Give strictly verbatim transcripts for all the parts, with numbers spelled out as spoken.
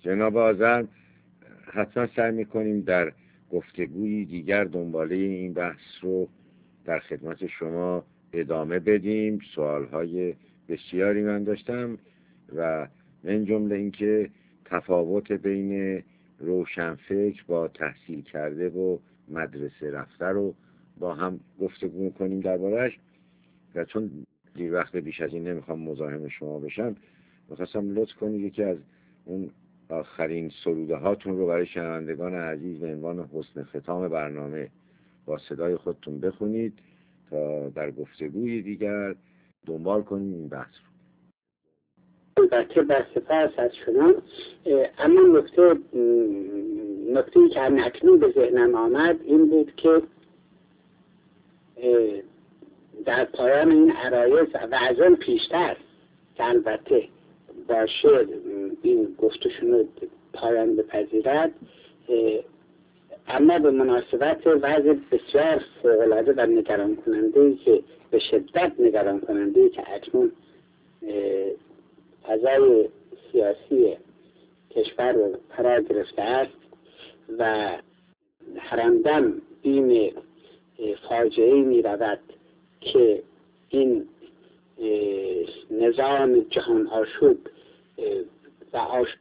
جناب آذر، حتما سعی میکنیم در گفتگویی دیگر دنباله این بحث رو در خدمت شما ادامه بدیم. سوالهای بسیاری من داشتم و من جمله اینکه تفاوت بین روشنفکر با تحصیل کرده و مدرسه رفته رو با هم گفتگو کنیم درباره‌اش. و چون دیر وقت بیش از این نمیخوام مزاحم شما بشم، میخواستم لطف کنید یکی از اون آخرین سروده هاتون رو برای شنوندگان عزیز به عنوان حسن ختام برنامه با صدای خودتون بخونید تا در گفتگوی دیگر دنبال کنیم این بحث رو. البته بر سپاس از شما. اما نکته نکته‌ای که اکنون به ذهنم آمد این بود که در پایان این عرایض و از آن پیشتر که البته با شعر این گفتشون پایان بپذیرد، اما به مناسبت وضع بسیار فوق‌العاده و نگران کننده‌ای که به شدت نگران کننده‌ای که اکنون فضای سیاسی کشور رو فرا گرفته است و هر اندم بیم فاجعه‌ای می رود که این نظام جهان آشوب و آشوب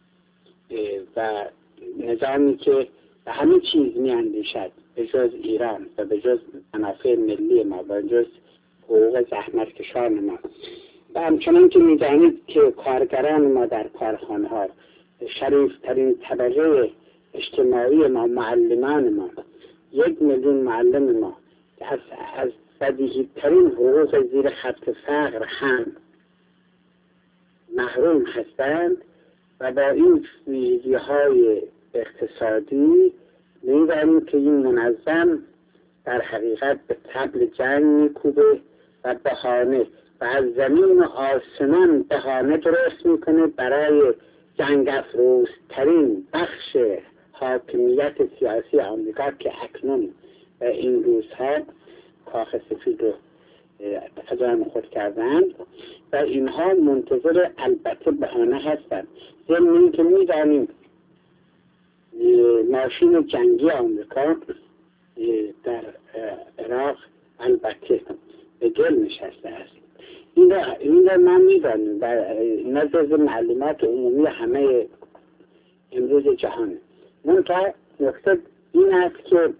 و نظامی که به همه چیز می اندیشد به جز ایران و به جز منافع ملی ما و به جز حقوق زحمتکشان ما. و همچنان که می دانید که کارگران ما در کارخانه ها، شریفترین طبقه اجتماعی ما، معلمان ما، یک میلیون معلم ما از از بدیهی‌ترین حقوق زیر خط فقر هم محروم هستند و با این ویژگی‌های اقتصادی می‌دانیم که این منظم در حقیقت به طبل جنگ می‌کوبه و بهانه و از زمین و آسمان بهانه درست می‌کنه برای جنگ افروزترین بخش حاکمیت سیاسی آمریکا که اکنون و این روزها کاخ سفید رو از آن خود کردند و اینها منتظر البته بهانه هستند. ضمن که می‌دانیم ماشین جنگی آمریکا در عراق البته به گل نشسته است. این را, این را من می‌دانیم و نزد معلومات عمومی همه امروز جهانه. منتها نکته این است که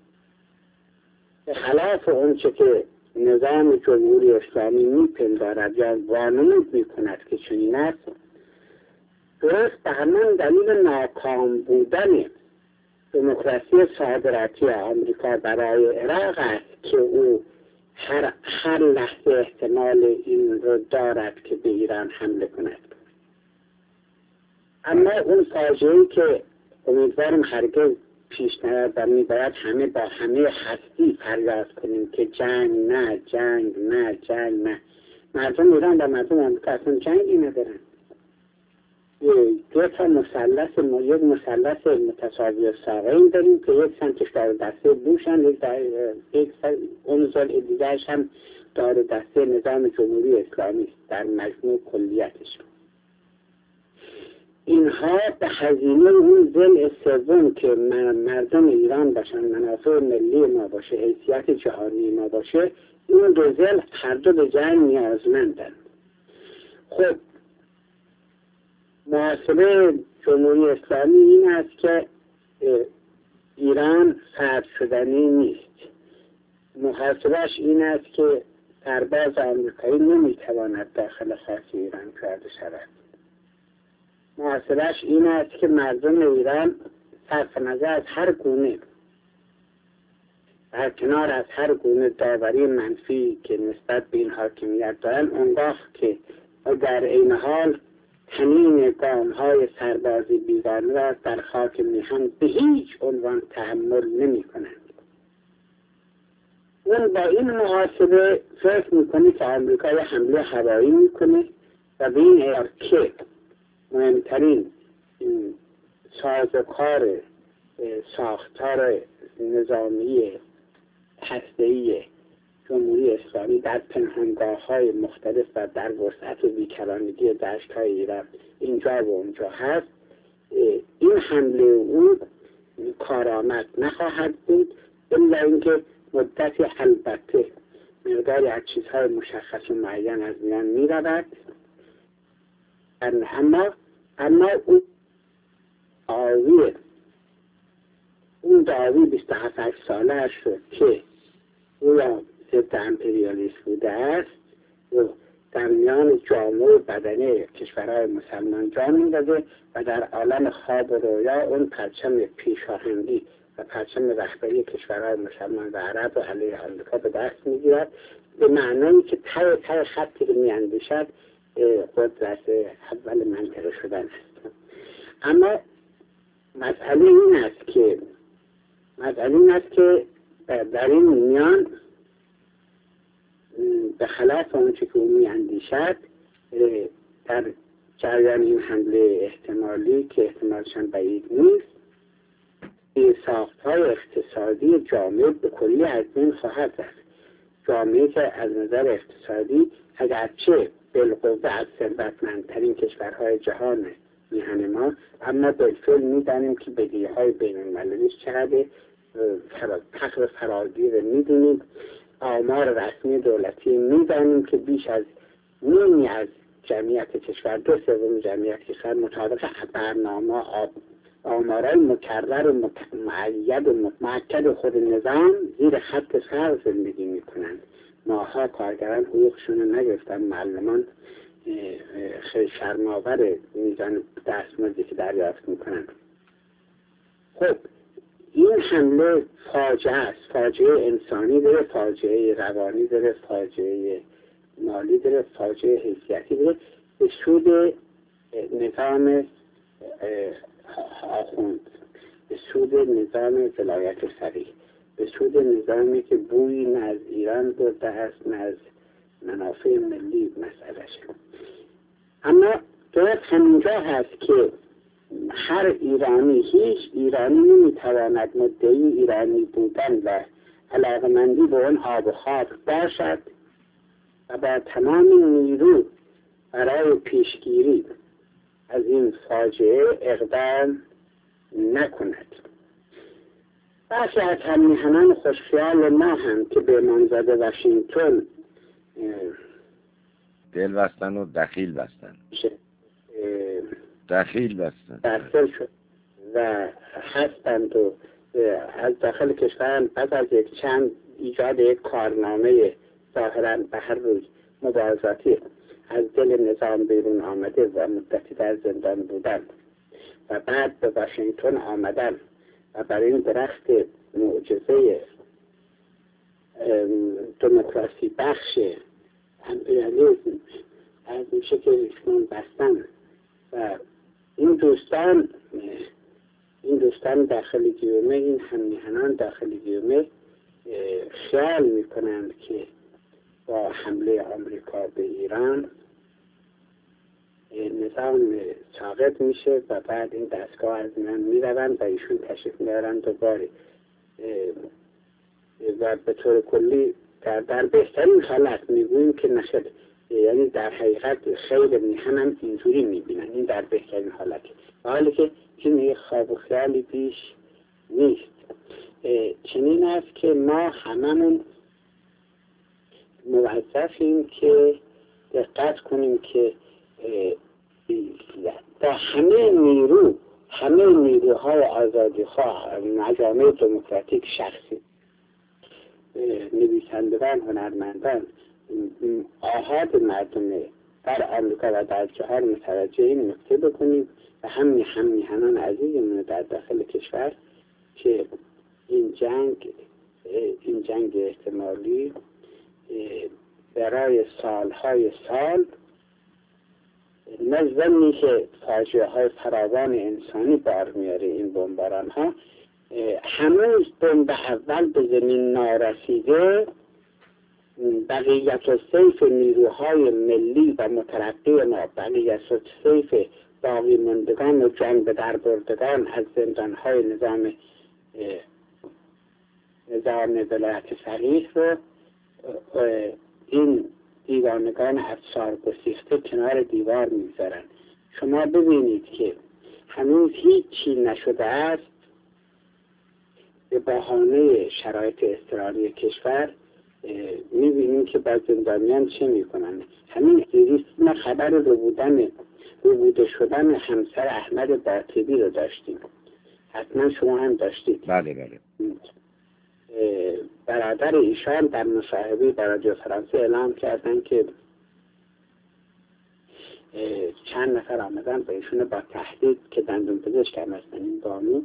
به خلاف اونچه که نظام جمهوری اسلامی میپندارد یا وانمود میکند که چنین است، درست به همان دلیل ناکام بودن دموکراسی صادراتی آمریکا برای عراق است که او هر, هر لحظه احتمال این رو دارد که به ایران حمله کند. اما اون فاجعه‌ای که امیدوارم هرگز پیش نیاد و میباید همه با همه هستی فریاد کنیم که جنگ نه، جنگ نه، جنگ نه. مردم ایران و مردم آمریکا اصلا جنگی ندارن. دو تا مثلث یک مثلث متساوی ساقین داریم که یک سمتش دار دسته بوشن، یک یک اون سال دیگرش هم دار دسته نظام جمهوری اسلامی است در مجموع کلیتش. اینها به هزینه اون ضلع سوم که مردم ایران باشن، منافع ملی ما باشه، حیثیت جهانی ما باشه، این دو ضلع هر دو به جنگ نیازمندند. خب محاسبه جمهوری اسلامی این است که ایران فرد شدنی نیست. محاسبهش این است که سرباز آمریکایی نمیتواند داخل خاک ایران پیاده شود. محاسبهش این است که مردم ایران صرف نظر از هر گونه در کنار از هر گونه داوری منفی که نسبت به این حاکمیت دارن، اونگاه که در این حال تنین گام‌های سربازی بیگانه را در خاک میهن به هیچ عنوان تحمل نمی کنند. اون با این محاسبه فکر میکنه که آمریکا یه حمله هوایی میکنه و به این اعتبار که مهمترین سازوکار ساختار نظامی هسته‌ای جمهوری اسلامی در پنهانگاه‌های مختلف و در وسعت و بیکرانگی دشت‌های ایران اینجا و اونجا هست، این حمله او کارآمد نخواهد بود الا اینکه مدتی البته مقداری از چیزهای مشخص و معین از میان می رود. اما اما اون دعاوی اون دعاوی بیست و هفت ساله شد که او را ضد امپریالیسم بوده است و در میان جامعه و بدنه کشورهای مسلمان جا می‌داده و در عالم خواب و رویا اون پرچم پیشاهنگی و پرچم رهبری کشورهای مسلمان و عرب و علیه آمریکا به دست می‌گیرد، به معنایی که ته ته خطی که می‌اندیشد قدرت اول منطقه شدن است. اما مسئله این است که مسئله این است که در این میان به خلاف آنچه که او می‌اندیشد در جریان این حمله احتمالی که احتمالشان بعید نیست، ساخت‌های اقتصادی جامعه به کلی از بین خواهد رفت. جامعه که از نظر اقتصادی اگرچه بالقوه از ثروتمندترین کشورهای جهان میهن ما، اما بالفعل می‌دانیم که بدهی‌های بین‌المللیش چقدر فقر فراگیر می‌دونیم. آمار رسمی دولتی می‌دانیم که بیش از نیمی از جمعیت کشور، دو سوم جمعیت کشور مطابق برنامه آمارای مکرر و معید و مؤکد خود نظام زیر خط فقر زندگی می‌کنند. ماها کارگران حقوقشون رو نگرفتن، معلمان خیلی شرم‌آور میزان دستمزدی که دریافت می‌کنند. خب این حمله فاجعه است، فاجعه انسانی داره، فاجعه روانی داره، فاجعه مالی داره، فاجعه حیثیتی داره، به سود نظام آخوند، به سود نظام ولایت فقیه، به سود نظامی که بویی نه از ایران برده است نه از منافع ملی مسئله شد. اما درست همینجا هست که هر ایرانی، هیچ ایرانی نمیتواند مدعی ایرانی بودن و علاقمندی به اون آب و خاک باشد و با تمام نیرو برای پیشگیری از این فاجعه اقدام نکند. برخی از هممیهنان خوشخیال ما هم که به منزد واشنگتن دل بستن و دخیل بستن دخیل بستن درسل شد و هستند و از داخل کشور پس از یک چند ایجاد یک کارنامه ظاهراً به هر روز مبارزاتی از دل نظام بیرون آمده و مدتی در زندان بودن و بعد به واشنگتن آمدن و برای این درخت معجزه دموکراسی بخش امپریالیسم از میشه که ریسمان بستن و این دوستان این دوستان داخل گیومه، این هممیهنان داخل گیومه خیال میکنند که با حمله آمریکا به ایران نظام ساقط میشه و بعد این دستگاه از میان میروند و ایشون تشریف میارن دوباره و به طور کلی در, در بهترین حالت میگوییم که نشد، یعنی در حقیقت خیلی میهن هم اینجوری میبینن این در بهترین حالت، حالی که این یک خواب و خیالی پیش نیست. چنین است که ما هممون موظفیم که دقت کنیم که با همه نیرو همه نیروهای آزادیخواه، مجامع دموکراتیک، شخصی، نویسندگان، هنرمندان، آحاد مردم در آمریکا و در جهان متوجه این نکته بکنیم و همین هممیهنان عزیزمون در داخل کشور که این جنگ این جنگ احتمالی برای سالهای سال نظمی که فاجعه های فراوان انسانی بار میاره این بمباران ها، هنوز بمب اول به زمین نارسیده بقیت السیف نیروهای ملی و مترقی ما، بقیت السیف باقی ماندگان و جان به در بردگان از زندانهای نظام نظام ولایت فقیه رو این دیوانگان افسار گسیخته کنار دیوار میگذارن. شما ببینید که هنوز هیچی نشده است، به بهانه شرایط اضطراری کشور میبینیم که با زندانیان چه میکنن. همین دیروز ما خبر رو بودن رو بوده شدن همسر احمد باطبی رو داشتیم، حتما شما هم داشتید. بله بله. برادر ایشان در مصاحبه با رادیو فرانسه اعلام کردن که چند نفر آمدن به ایشون با تهدید که دندون پزشک هم هستن این بانو،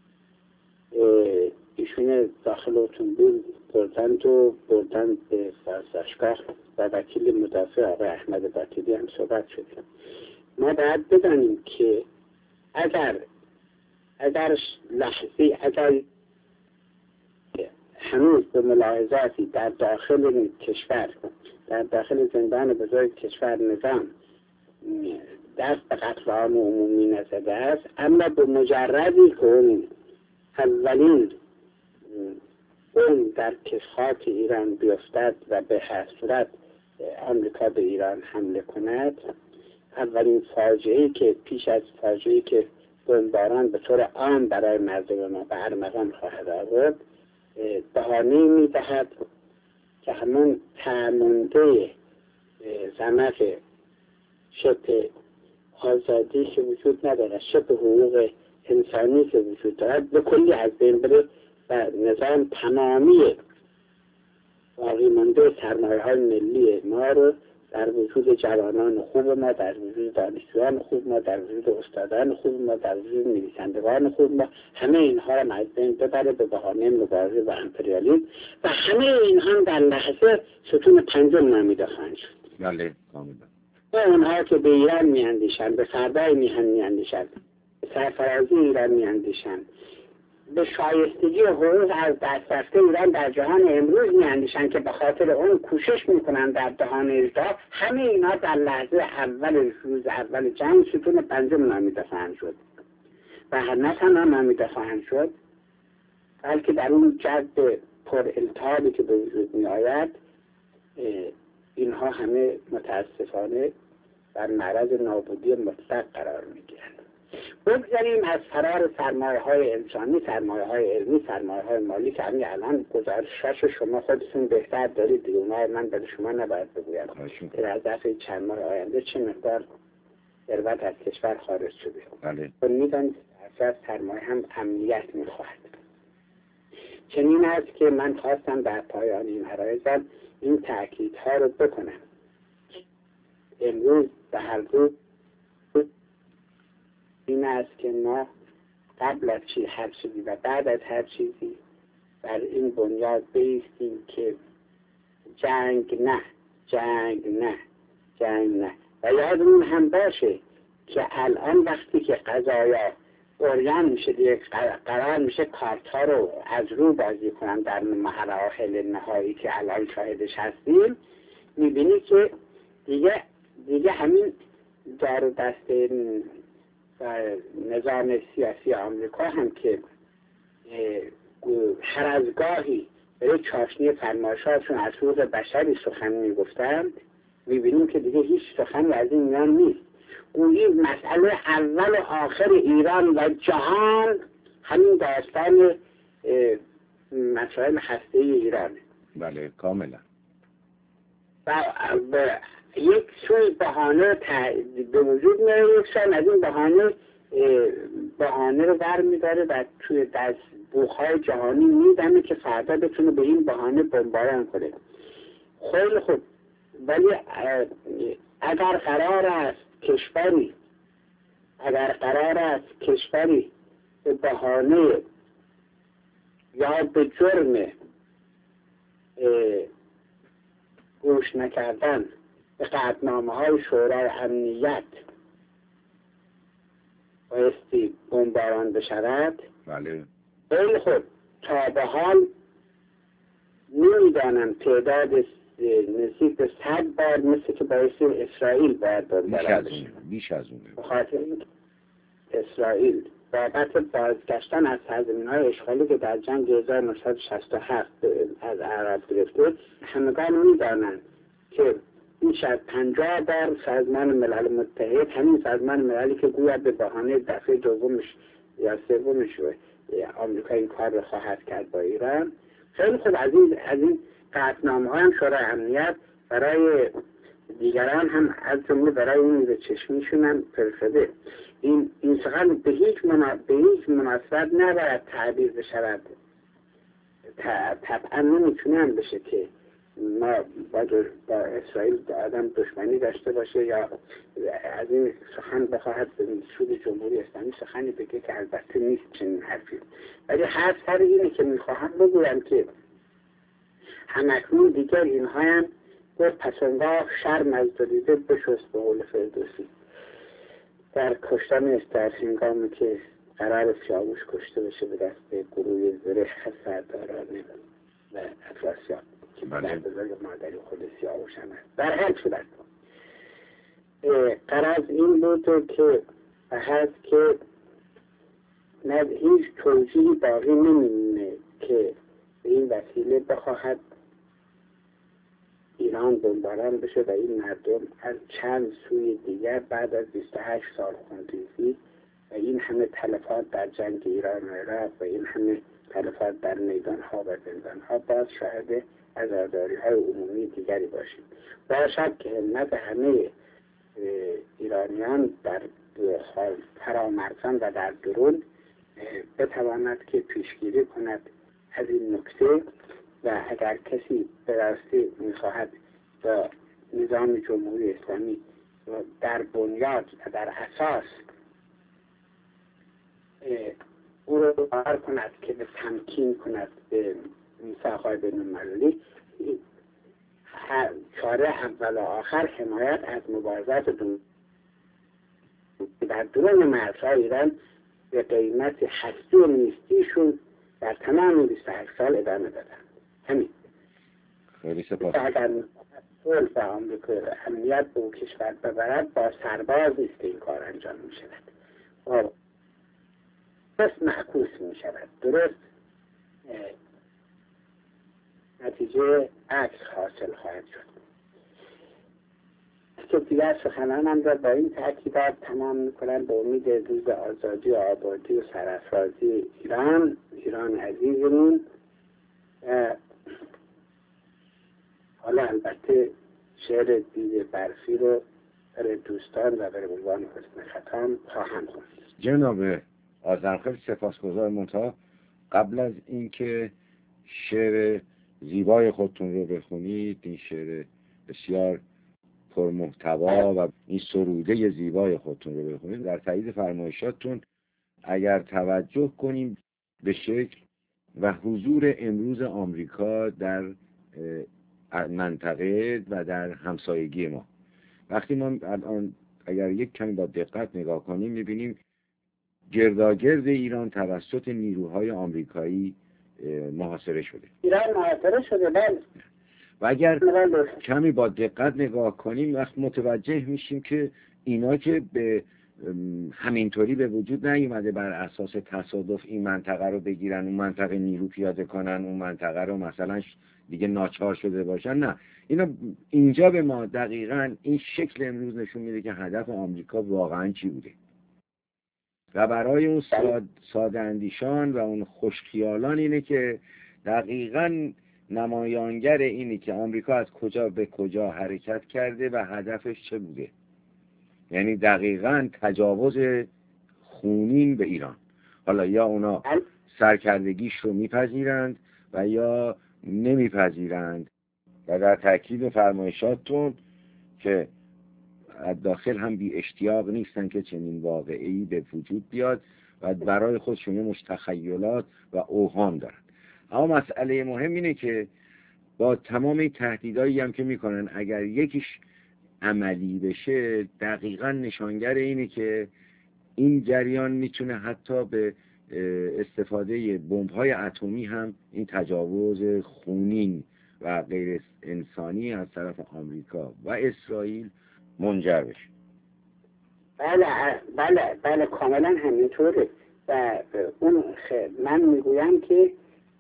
ایشون داخل اتومبیل بردند و بردند به بازداشتگاه و وکیل مدافع آقای احمد باطبی هم صحبت شد. ما باید بدانیم که اگر اگر لحظه اگر هنوز به ملاحظاتی در داخل کشور، در داخل زندان بزرگ کشور نظام دست به قتل عام عمومی نزده است، اما به مجردی که اون اولین اون در خاک ایران بیفتد و به هر صورت آمریکا به ایران حمله کند، اولین فاجعه‌ای که پیش از فاجعه‌ای که بمباران به طور عام برای مردم ما به ارمغان خواهد آورد، بهانه می‌دهد که همون تأمینده رمق شبه آزادی که وجود ندارد، شبه حقوق انسانی که وجود دارد، به کلی از بین بره و نظام تمامی باقی مانده سرمایه‌های ملی ما رو در وجود جوانان خوب ما، در وجود دانشجویان خوب ما، در وجود استادان خوب ما، در وجود نویسندگان خوب ما، همه اینها را از بین ببره به بهانه مبارزه و امپریالیسم و همه اینها در لحظه ستون پنجم نامیده خواهند شد. بله کاملا. و اونها که به ایران میاندیشند، به فردای میهن میاندیشند، به سرفرازی ایران میاندیشند، به شایستگی حقوق از دست رفته ایران در جهان امروز میاندیشند که به خاطر اون کوشش میکنند در دهان اژدها، همه اینا در لحظه اول روز اول جنگ ستون پنجم نامیده خواهند شد و نه تنها نامیده خواهند شد، بلکه در اون جد پر التهابی که به وجود می آید اینها همه متاسفانه در معرض نابودی مطلق قرار می گیرند. بگذاریم از فرار سرمایه های انسانی، سرمایه های علمی، سرمایه های مالی که همین الان گزارشش شما خودتون بهتر دارید دیگه، اونها من به شما نباید بگویم که در دفعه چند ماه آینده چه مقدار ثروت از کشور خارج شده. بله. و میدانید اساس سرمایه هم امنیت میخواهد. چنین است که من خواستم در پایان این عرایضم این تأکیدها رو بکنم. امروز به هر روز این است که ما قبل از چی هر چیزی و بعد از هر چیزی بر این بنیاد بایستیم که جنگ نه، جنگ نه، جنگ نه. و یادمون هم باشه که الان وقتی که قضایا اوریان میشه دیگه، قرار میشه کارت‌ها رو از رو بازی کنن در مراحل نهایی که الان شاهدش هستیم، میبینی که دیگه دیگه همین دار دست و نظام سیاسی آمریکا هم که هر از گاهی برای چاشنی فرمایشاتشون از حقوق بشری سخن میگفتند، میبینیم که دیگه هیچ سخنی از این میان نیست. گویی مسئله اول و آخر ایران و جهان همین داستان مسائل هسته ایرانه. بله کاملا. و یک سوی بهانه به وجود میاره، یک سوی از این بهانه بهانه رو برمیداره و توی دست بوخ‌های جهانی میدمه که فردا بتونه به این بهانه بمباران کنه. خیلی خوب، ولی اگر قرار است کشوری اگر قرار است کشوری به بهانه یا به جرم گوش نکردن به قطعنامه های شورای امنیت بایستی بمباران بشود، بله خیلی خوب، تا به حال نمیدانم تعداد نزدیک به صد بار مثل که بایستی اسرائیل باید بمباران بشه. بیش از اونه. به خاطر اسرائیل بابت بازگشتن از سرزمین‌های اشغالی که در جنگ هزار و نهصد و شصت و هفت از عرب گرفته، همگان می‌دانند که بیش از پنجاه بار سازمان ملل متحد، همین سازمان مللی که گویا به بهانه دفعه دومش یا سومش آمریکا این کار رو خواهد کرد با ایران، خیلی خوب از این از این قطعنامه ها هم شورای امنیت برای دیگران هم از جمله برای این به چشمیشون هم فرستاده. این این سخن به هیچ منا... به هیچ مناسبت نباید تعبیر بشود. طبعا نمیتونم بشه که ما با, با اسرائیل آدم دشمنی داشته باشه یا از این سخن بخواهد به سود جمهوری اسلامی سخنی بگه که البته نیست چنین حرفی. ولی حرف سر اینه که میخواهم بگویم که همکنون دیگر اینها هم گفت پسنگاه شرم از دلیده بشست به قول فردوسی در کشتن استر هنگامی که قرار سیاوش کشته بشه به دست گروه زره سردارانه و افراسیاب که در بزرگ مادری خود سیاوش هم هست. در هر صورت قرار این بود که هست که نه هیچ توجیهی باقی نمیمونه که به این وسیله بخواهد ایران بمباران بشه و این مردم از چند سوی دیگر بعد از بیست و هشت سال خونریزی و این همه تلفات در جنگ ایران و عراق و این همه تلفات در میدان ها و زندان ها باز شاهد عزاداری های عمومی دیگری باشیم. باشد که همت همه ایرانیان در فرامرزان و در درون بتواند که پیشگیری کند از این نکته و اگر کسی به راستی میخواهد با نظام جمهوری اسلامی در بنیاد و در اساس او رو باور کند که به تمکین کند به میثاق‌های بین‌المللی، چاره اول و آخر حمایت از مبارزات در درون مرزهای ایران به قیمت هستی و نیستیشون در تمام بیست و هشت سال ادامه دادن. همین. خیلی سپاس. اگر صلح و آمریکا امنیت به اون کشور ببرد با سرباز نیست این کار انجام می شود. درست معکوس می شود. درست نتیجه عکس حاصل خواهد شد. که دیگر سخنانم را با این تأکیدات تمام میکنم به امید روز آزادی و آبادی و سرافرازی ایران، ایران عزیزمون. حالا البته شعر دید برفی رو برای دوستان و برای عنوان حسن ختام خواهم خوند. جناب آذرخیل خیلی سپاسگزار. منتها قبل از اینکه شعر زیبای خودتون رو بخونید، این شعر بسیار پرمحتوا و این سروده زیبای خودتون رو بخونید، در تایید فرمایشاتتون اگر توجه کنیم به شکل و حضور امروز آمریکا در منطقه و در همسایگی ما، وقتی ما الان اگر یک کمی با دقت نگاه کنیم میبینیم گرداگرد ایران توسط نیروهای آمریکایی محاصره شده. ایران محاصره شده بله. و اگر کمی با دقت نگاه کنیم وقت متوجه میشیم که اینا که به همینطوری به وجود نیومده بر اساس تصادف این منطقه رو بگیرن، اون منطقه نیرو پیاده کنن، اون منطقه رو مثلا دیگه ناچار شده باشن. نه، اینا اینجا به ما دقیقاً این شکل امروز نشون میده که هدف آمریکا واقعاً چی بوده و برای اون ساد، ساده اندیشان و اون خوشخیالان اینه که دقیقاً نمایانگر اینی که آمریکا از کجا به کجا حرکت کرده و هدفش چه بوده، یعنی دقیقاً تجاوز خونین به ایران. حالا یا اونا سرکردگیش رو میپذیرند و یا نمیپذیرند و در تأکید فرمایشاتتون که داخل هم بی اشتیاق نیستن که چنین واقعی به وجود بیاد و برای خودشون مش تخیلات و اوهام دارن. اما مسئله مهم اینه که با تمام این تهدیدایی هم که میکنن اگر یکیش عملی بشه دقیقاً نشانگر اینه که این جریان میتونه حتی به استفاده بمب‌های اتمی هم این تجاوز خونین و غیر انسانی از طرف آمریکا و اسرائیل منجر بشه. بله بله بله کاملا همینطوره و اون من میگویم که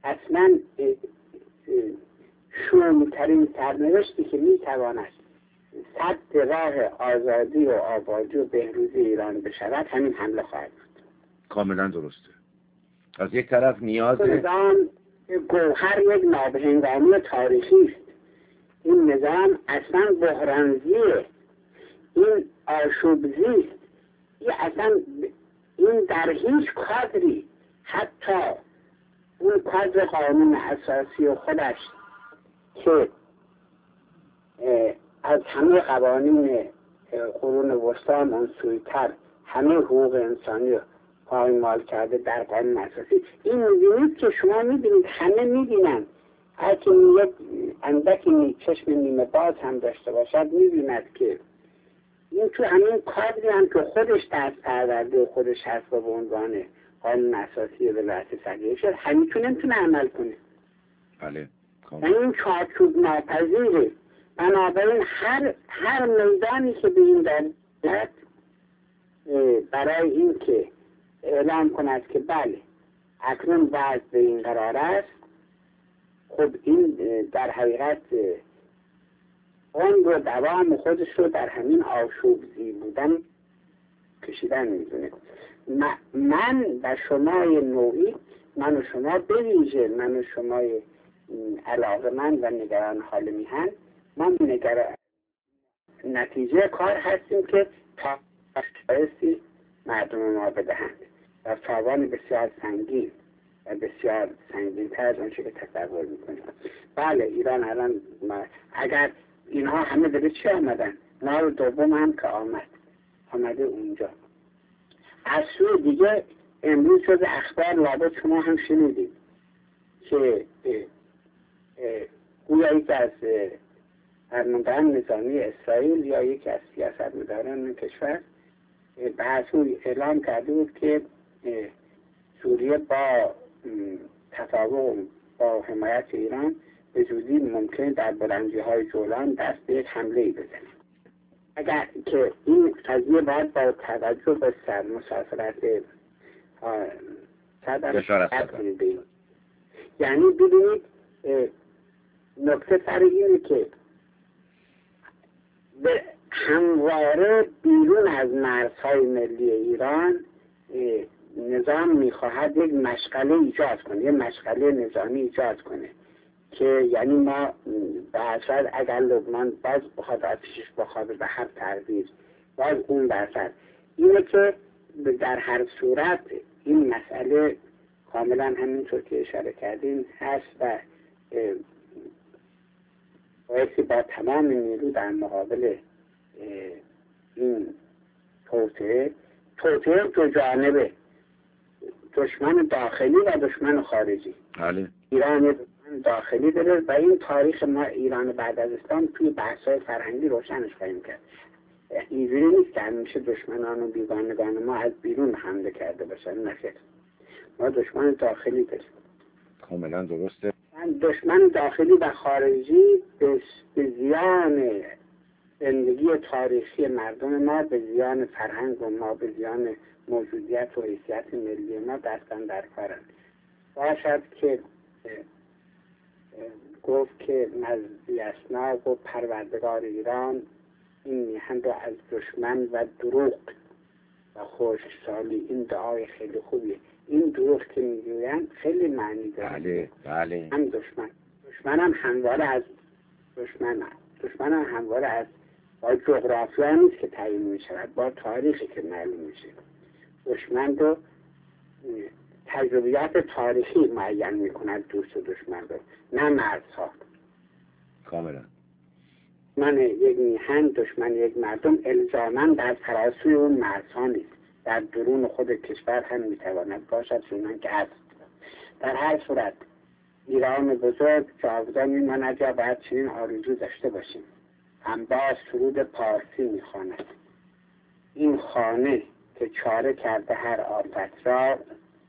اصلا شومترین سرنوشتی که میتواند سد راه آزادی و آبادی و بهروزی ایران بشود همین حمله خواهد بود. کاملا درسته. از یک طرف نیاز نظام گوهر یک نابهنگامی تاریخی است. این نظام اصلا بحرانزیه، این آشوبزی است. این اصلا این در هیچ کادری، حتی اون کادر قانون اساسی و خودش که از همه قوانین قرون وسطا منسوی‌تر همه حقوق انسانی رو پایمال کرده در قانون اساسی، این می‌بینید که شما می‌بینید همه می‌بینن، هرکی یک اندکی چشم نیمه باز هم داشته باشد می‌بیند که این تو همین کادری هم که خودش دست پرورده و خودش هست به عنوان قانون اساسی ولایت فقیه شد، همیتون نمیتونه عمل کنه. بله. یعنی این چارچوب ناپذیره. بنابراین هر هر میدانی که به این دارد برای این که اعلام کند که بله اکنون وضع به این قرار است، خب این در حقیقت اون رو دوام خودش رو در همین آشوبزی بودن کشیدن میدونه. من و شمای نوعی، من و شما بویژه من و شمای علاقه من و نگران حال میهن، ما نگران نتیجه کار هستیم که تا بایستی مردم ما بدهند و تاوان بسیار سنگین و بسیار سنگین تر از اونچه که تصور میکنیم. بله ایران الان اگر اینها همه به چی آمدن؟ نار دوم هم که آمد آمده اونجا. از سوی دیگه امروز شده اخبار لابد شما هم شنیدید که گویا یکی از فرماندهان نظامی اسرائیل یا یکی از سیاستمداران این کشور به حسول اعلام کرده بود که سوریه با تفاوض با حمایت ایران به زودی ممکن در بلندی های جولان دست به یک حمله ای بزنه. اگر که این قضیه باید با توجه به سر مسافرت صدر بین، یعنی ببینید نکته سر اینه که به همواره بیرون از مرزهای ملی ایران نظام میخواهد یک مشغله ایجاد کنه، یک مشغله نظامی ایجاد کنه که یعنی ما به اصل اگر لبنان باز بخواد آتیشش بخواد به هر تغییر باز اون برسد، اینه که در هر صورت این مسئله کاملا همینطور که اشاره کردیم هست و بایستی با تمام نیرو در مقابل این توطئه توطئه دو جانبه، دشمن داخلی و دشمن خارجی. بله. ایران دشمن داخلی داره و این تاریخ ما ایران بعد از اسلام توی بحث‌های فرهنگی روشنش خواهیم کرد. اینجوری نیست که همیشه دشمنان و بیگانگان ما از بیرون حمله کرده باشن، نخیر. ما دشمن داخلی داریم. کاملا درسته. دشمن داخلی و خارجی به زیان زندگی تاریخی مردم ما، به زیان فرهنگ و ما، به زیان موجودیت و حیثیت ملی ما دستن در کارن. باشد که گفت که نزدی اسنا و پروردگار ایران این میهن رو از دشمن و دروغ و خشکسالی، این دعای خیلی خوبیه. این دروغ که میگوین خیلی معنی داره. بله بله. هم دشمن دشمن هم همواره از دشمن هم. دشمن هم همواره از با جغرافیا نیست که تعیین می شود، با تاریخی که معلوم میشه. دشمن رو تجربیات تاریخی معین می کند دوست و دشمن رو، نه مرزها. کاملا. دشمن یک میهن، دشمن یک مردم الزاماً در تراسوی اون مرزها نیست، در درون خود کشور هم میتواند باشد، چون که هست. در هر صورت ایران بزرگ جاودان میماند یا باید چنین آرزو داشته باشیم. انباز سرود پارسی میخواند: این خانه که چاره کرده هر آفت را،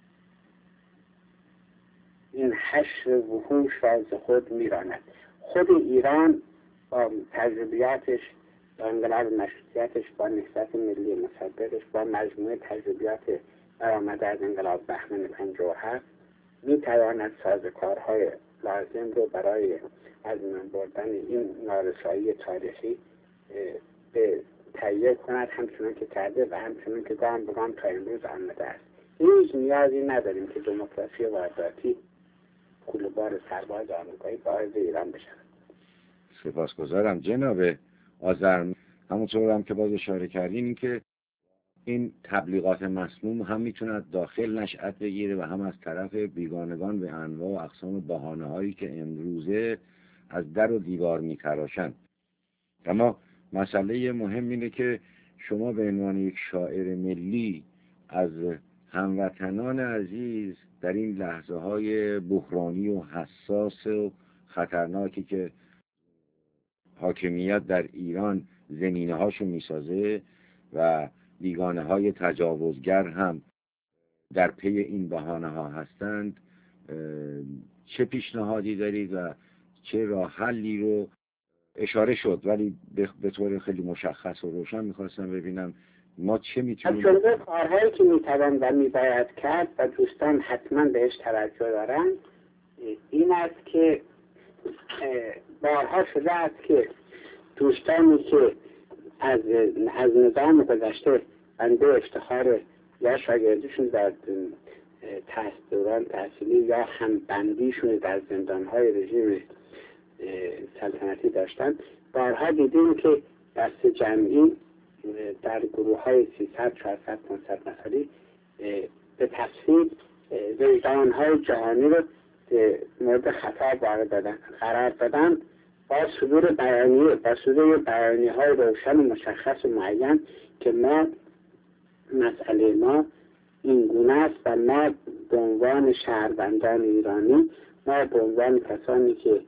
این حشر وحوش را ز خود میراند. خود ایران با تجربیاتش، با انقلاب مشروطیتش، با نهضت ملی مصدقش، با مجموعه تجربیات برآمده از انقلاب بهمن پنجاه و هفت میتواند سازوکارهای لازم رو برای از من بردن این نارسایی تاریخی به تهیه کند همچنان که کرده و همچنان که گام به گام تا امروز آمده است. هیچ نیازی نداریم که دموکراسی وارداتی کوله‌بار سرباز آمریکایی باعث ایران بشود. سپاسگزارم جناب آذر. همونطور هم که باز اشاره کردین این که این تبلیغات مسموم هم میتوند داخل نشأت بگیره و هم از طرف بیگانگان به انواع و اقسام بهانه‌هایی که امروزه از در و دیوار میتراشند. اما مسئله مهم اینه که شما به عنوان یک شاعر ملی از هموطنان عزیز در این لحظه های بحرانی و حساس و خطرناکی که حاکمیت در ایران زمینه هاشو میسازه و بیگانه های تجاوزگر هم در پی این بهانه ها هستند، چه پیشنهادی دارید و چه راه حلی رو اشاره شد ولی به طور خیلی مشخص و روشن میخواستم ببینم ما چه میتونیم؟ از جمله کارهایی که میتوان و میباید کرد و دوستان حتما بهش توجه دارن این است که بارها شده است که دوستانی که از از نظام گذشته بنده افتخار یا شاگردیشون در دوران تحصیلی یا هم بندیشون در زندانهای رژیم سلطنتی داشتن، بارها دیدیم که دست جمعی در گروه های سیصد چهارصد پانصد نفری به تفصیل وجدان های جهانی رو مورد خطاب قرار دادن با صدور بیانیه با صدور بیانیه های روشن و مشخص و معین که ما مسئله ما این گونه است و ما به عنوان شهروندان ایرانی، ما به عنوان کسانی که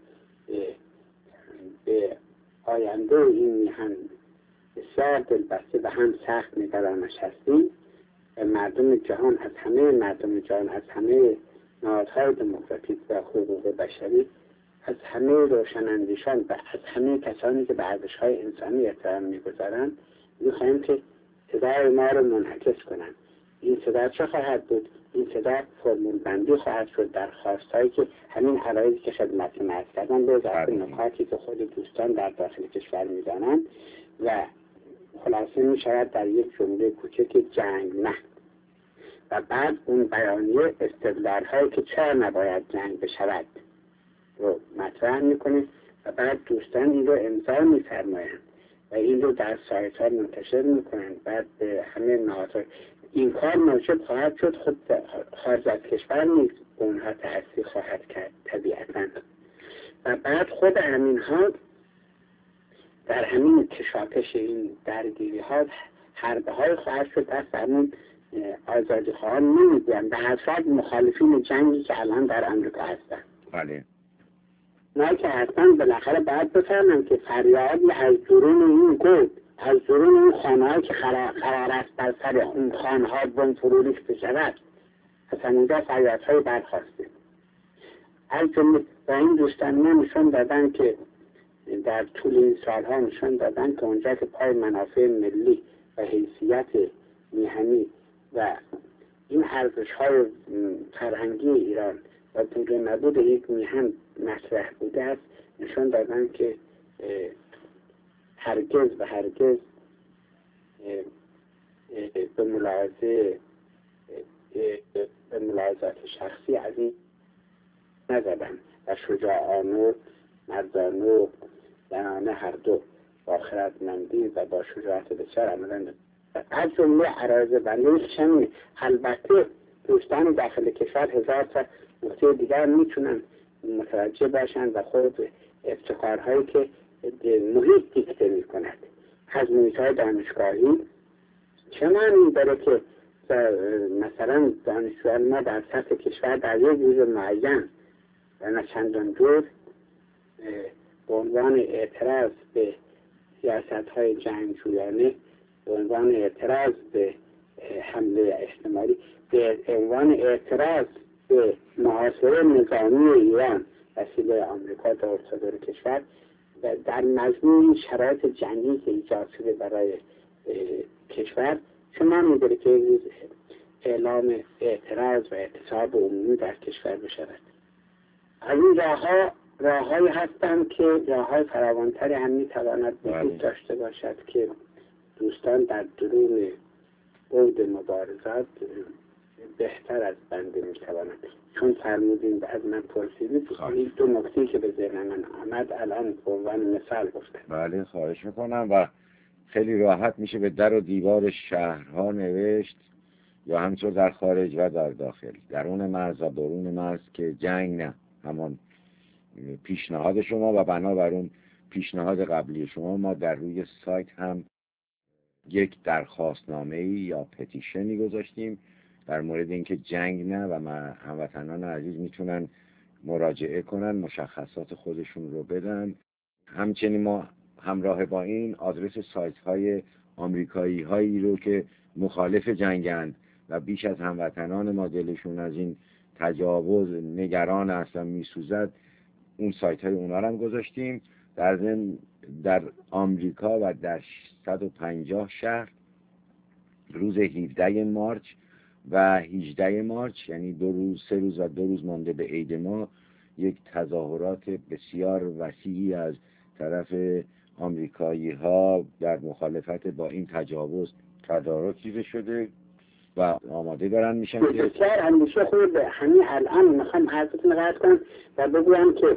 به آینده این هم بسیار دلبسته و هم سخت نگرانش هستیم، مردم جهان از همه مردم جهان از همه نهادهای دموکراتیک و حقوق بشری، از همه روشناندیشان و از همه کسانی که به ارزش‌های انسانی احترام می‌گذارند می‌خواهیم که صدای ما رو منعکس کنند. این صدا چه خواهد بود؟ این صدا فرمول بندی خواهد شد در خواستهایی که همین علایزی که خدمتتون عرض کردم به اضافه نکاتی که خود دوستان در داخل کشور می‌دانند و خلاصه می‌شود در یک جمله کوچک جنگ نه. و بعد اون بیانیه استدلال‌هایی که چرا نباید جنگ بشود رو مطرح میکنیم و بعد دوستان این رو امضا میفرمایند و این رو در سایت ها منتشر میکنند. بعد به همه نهادها این کار موجب خواهد شد، خود خارج از کشور نیست اونها تأثیر خواهد کرد طبیعتاً. و بعد خود همین ها در همین کشاکش این درگیری ها حربه های خواهد شد دست همون آزادی خواهان نمیگویم به حساب مخالفین جنگی که الان در امریکا هستن. بله. نه که حتما بالاخره باید بفهمم که فریادی از درون این گل، از درون اون خانه‌هایی که قرار است بر سر اون خانه‌ها بم فرو ریخته شود، از همونجا فریادهای برخاسته. از جمله و این دوستان ما نشان دادن که در طول این سالها نشان دادن که اونجا که پای منافع ملی و حیثیت میهنی و این ارزش‌های فرهنگی ایران و بود و نبود یک میهن مطرح بوده است، نشان دادن که هرگز و هرگز به ملاحظه به ملاحظات شخصی از این نزدن و شجاعانه و مردانه و زنانه هر دو با خردمندی و با شجاعت بسیار عملند از جمله عرایض بنده شمی. البته دوستان داخل کشور هزار تا نکته دیگر میتونن متوجه باشن و خود ابتکارهایی که محیط دیکته میکند از محیطهای دانشگاهی چه معنی داره که مثلا دانشجویان ما در سطح کشور در یک روز معین و نه چندان دور به عنوان اعتراض به سیاست‌های جنگجویانه، به عنوان اعتراض به حمله احتمالی، به عنوان اعتراض به محاصره نظامی ایران وسیله آمریکا در صدر کشور و در مضمون شرایط جنگی که ایجاد شده برای کشور شما می‌داره که اعلام اعتراض و اعتصاب عمومی در کشور بشود. از این راه‌ها راههایی هستند که راههای فراوانتری هم میتواند وجود داشته باشد که دوستان در درون بود مبارزات بهتر از بنده میتوانند. چون فرمودین و از من پرسیدید این دو نکته که به ذهن من آمد الان به عنوان مثال گفتم. بله خواهش میکنم. و خیلی راحت میشه به در و دیوار شهرها نوشت، یا همینطور در خارج و در داخل، درون مرز و برون مرز، که جنگ نه، همان پیشنهاد شما و بنابر اون پیشنهاد قبلی شما ما در روی سایت هم یک درخواستنامه‌ای یا پتیشنی گذاشتیم در مورد اینکه جنگ نه و هموطنان عزیز میتونن مراجعه کنن، مشخصات خودشون رو بدن. همچنین ما همراه با این آدرس سایت های آمریکایی هایی رو که مخالف جنگند و بیش از هموطنان ما دلشون از این تجاوز نگران هستن، میسوزد، اون سایت های اونا رو هم گذاشتیم. در ضمن در آمریکا و در صد و پنجاه شهر روز هفدهم مارچ و هجدهم مارچ، یعنی دو روز سه روز و دو روز مانده به عید ما، یک تظاهرات بسیار وسیعی از طرف آمریکایی ها در مخالفت با این تجاوز تدارک شده و آماده دارن میشن که بسیار همیشه خوب. همین الان میخوام حضرتون قطع کنم و بگویم که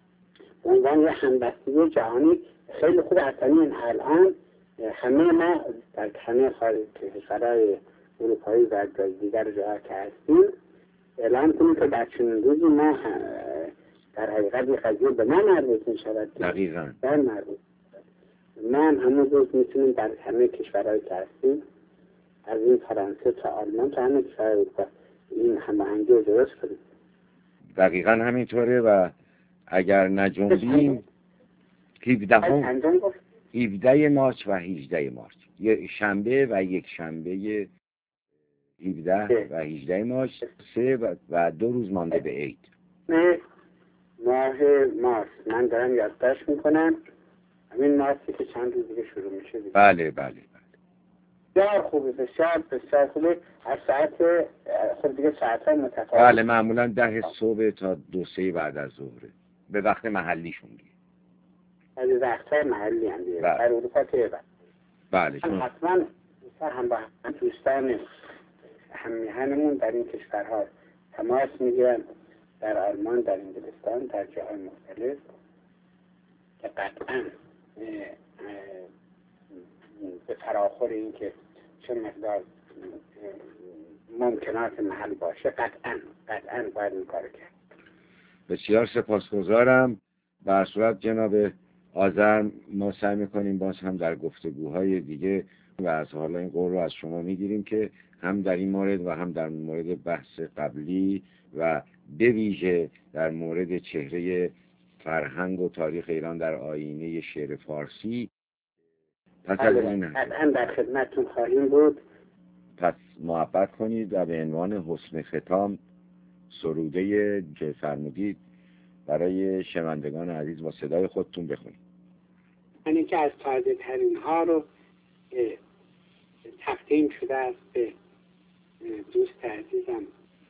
به عنوان یه همبستگی جهانی خیلی خوب هست. همین الان همه ما در همه خارج کشورهای اروپایی و دیگر جاها که هستیم اعلام کنیم که در چنین روزی ما در حقیقت این قضیه به من مربوط می شود. دقیقاً در مربوط من همون روز میتونیم در همه کشورهایی که هستیم، از این فرانسه تا آلمان تا همه کشورهای اروپا، این هماهنگی رو درست کنیم. دقیقاً همینطوره. و اگر نجنبیم هفدهم هفدهم مارچ و هجدهم مارچ، یک شنبه و یک شنبه هفده و هجده مارچ، سه و, و دو روز مانده به عید ماه مارس. من دارم یادداشت میکنم همین مارسی که چند روز دیگه شروع میشه دیگه. بله بله بله بسیار خوبه، بسیار بسیار خوبه. از ساعت خب دیگه ساعت های متفاوت. بله معمولا ده صبح تا دو سه بعد از ظهره به وقت محلیشون دیگه. از وقتهای محلی هم دیگه در اروپا که بعد بله چون حتما هم با دوستان همیهنمون در این کشورها تماس میگیرن، در آلمان، در انگلستان، در جاهای مختلف، که قطعا به فراخور این که چه مقدار ممکنات محل باشه قطعا قطعا باید این کار کرد. بسیار سپاسگزارم. به صورت جناب آذر ما سعی میکنیم باز هم در گفتگوهای دیگه و از حالا این قول رو از شما میگیریم که هم در این مورد و هم در مورد بحث قبلی و به ویژه در مورد چهره فرهنگ و تاریخ ایران در آینه شعر فارسی پس از این قطعا در خدمتتون خواهیم بود. پس محبت کنید و به عنوان حسن ختام سروده که فرمودید برای شنوندگان عزیز با صدای خودتون بخونید. من که از تازه ترین ها رو تقدیم شده است به دوست عزیزم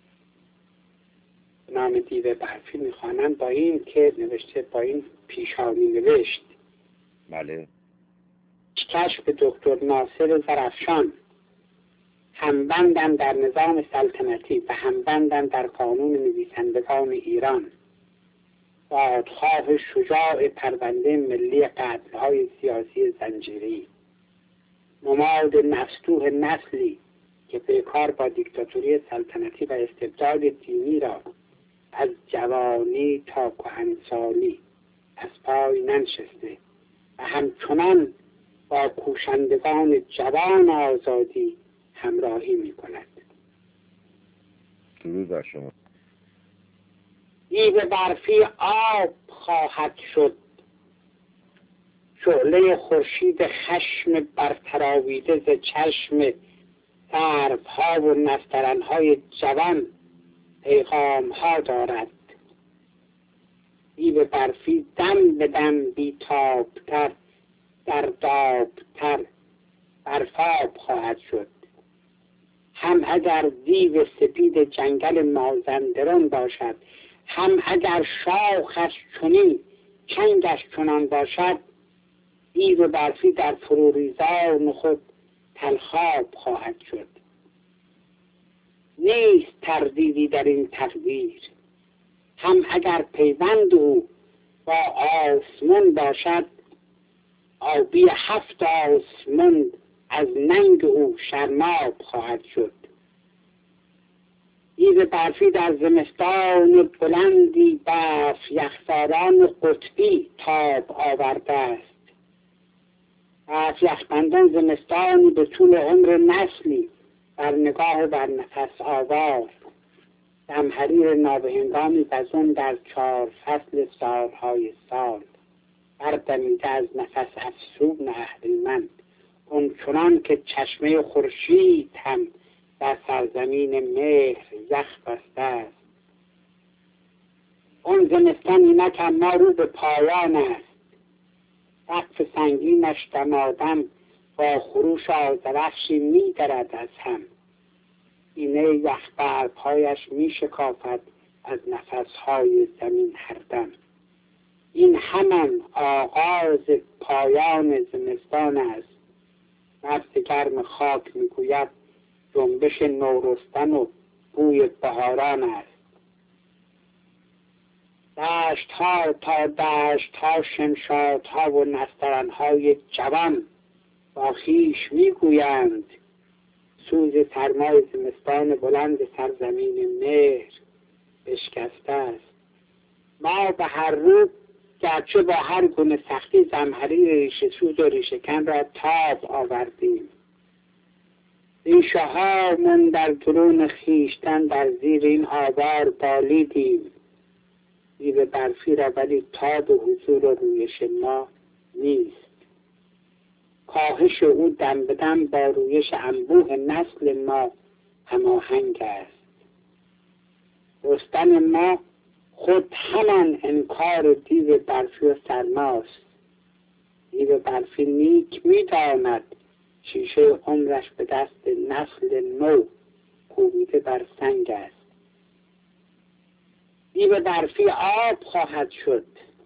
نام دیو برفی میخوانم، با این که نوشته، با این پیشانی نوشت. بله. کشف دکتر ناصر زرافشان، همبندم در نظام سلطنتی و همبندم در قانون نویسندگان ایران، دادخواه شجاع پرونده ملی قتل‌های سیاسی زنجیری، نماد مفتوح نسلی که پیکار با دیکتاتوری سلطنتی و استبداد دینی را از جوانی تا کهنسالی از پای ننشسته و همچنان با کوشندگان جوان آزادی همراهی می کند. درود بر شما. دیو برفی آب خواهد شد، شعله خورشید خشم برتراویده ز چشم سروها و نسترنهای جوان پیغام ها دارد. دیو برفی دم به دم بیتابتر در دابتر برفاب خواهد شد. هم اگر دیو سپید جنگل مازندران باشد، هم اگر شاخش چنین چنگش چنان باشد، دیو برفی در فروریزان خود تلخاب خواهد شد. نیست تردیدی در این تقدیر، هم اگر پیوند او با آسمان باشد، آبی هفت آسمان از ننگ او شرماب خواهد شد. دیو برفی در زمستان بلندی برف یخزاران قطبی تاب آورده است. برف یخبندان زمستانی به طول عمر نسلی بر نگاه و بر نفس آوار، دمحریر نابهنگامی بزن در چهار فصل سالهای سال، بردمیده از نفس افسون اهریمن، اون چنان که چشمه خورشید هم در سرزمین مهر یخ بسته است. اون زمستان اینک اما رو به پایان است، سقف سنگینش دمادم با خروش آذرخشی می درد از هم. اینه یخ برگ‌هایش می شکافد از نفسهای زمین هر دم. این همان آغاز پایان زمستان است. نفس گرم خاک می گوید جنبش نورستن و بوی بهاران است. دشت ها تا دشت ها، شمشاد ها و نسترن های جوان با خویش می گویند سوز سرمای زمستان بلند سرزمین مهر بشکسته است. ما به هر رو گرچه با هر گونه سختی زمهریر ریشه سوز و ریشه کن را تاب آوردیم. ریشه ها من در درون خویشتن در زیر این آوار بالیدیم. دیو برفی را ولی تاب و حضور و رویش ما نیست. کاهش او دم به دم با رویش انبوه نسل ما هماهنگ است. رستن ما خود همان انکار دیو برفی و سرماست. دیو برفی نیک می‌داند شیشه عمرش به دست نسل نو کوبیده بر سنگ است. دیو برفی آب خواهد شد.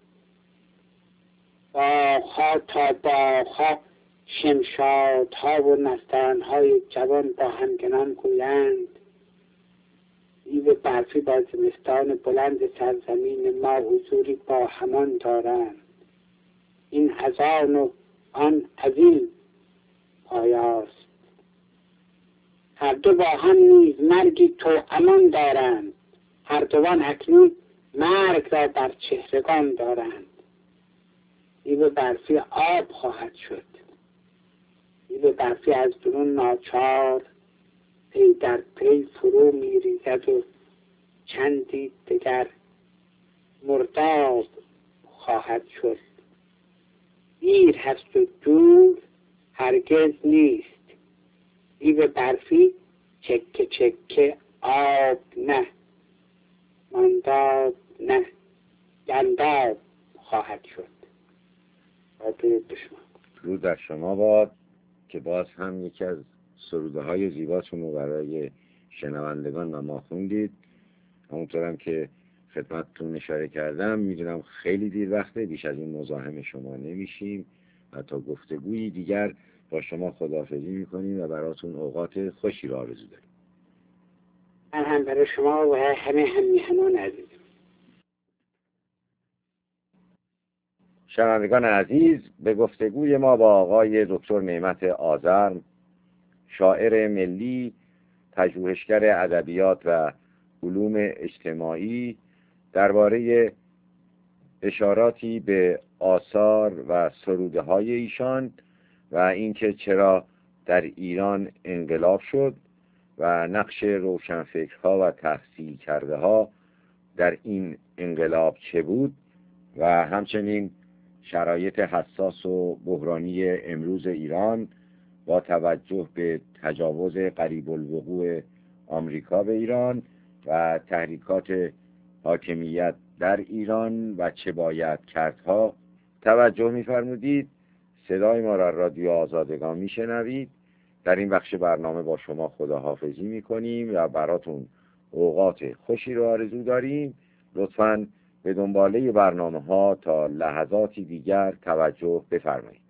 باغ‌ها تا باغ‌ها، شمشادها و نسترن‌های جوان با همگنان گویند دیو برفی با زمستان بلند سرزمین ما حضوری با همان دارند. این از آن و آن از این پایاست. هر دو با هم نیز مرگی تو امان دارند. هر دوان اکنون مرگ را بر چهرگان دارند. دیو برفی آب خواهد شد. دیو برفی از درون ناچار پی در پی فرو می ریزد و چندی دگر مرداب خواهد شد. دیر هست و دور هرگز نیست. دیو برفی چکه چکه آب نه، مانداب نه، گنداب خواهد شد. با درود به شما. درود در شما باد که باز هم یکی از سروده های زیباتون رو برای شنوندگان و ما خوندید. همونطورم که خدمتتون اشاره کردم، میدونم خیلی دیر وقته، بیش از این مزاحم شما نمیشیم و تا گفتگویی دیگر با شما خداحافظی میکنیم و براتون اوقات خوشی رو آرزو داریم. من هم برای شما و همه همیهنان عزیزم. شنوندگان عزیز، به گفتگوی ما با آقای دکتر نعمت آذرم، شاعر ملی، پژوهشگر ادبیات و علوم اجتماعی، درباره اشاراتی به آثار و سروده های ایشان و اینکه چرا در ایران انقلاب شد و نقش روشنفکرها و تحصیل کرده ها در این انقلاب چه بود و همچنین شرایط حساس و بحرانی امروز ایران با توجه به تجاوز قریب الوقوع آمریکا به ایران و تحریکات حاکمیت در ایران و چه باید کردها توجه می‌فرمودید. صدای ما را رادیو آزادگان میشنوید. در این بخش برنامه با شما خداحافظی میکنیم و براتون اوقات خوشی رو آرزو داریم لطفاً به دنباله برنامه ها تا لحظاتی دیگر توجه بفرمایید.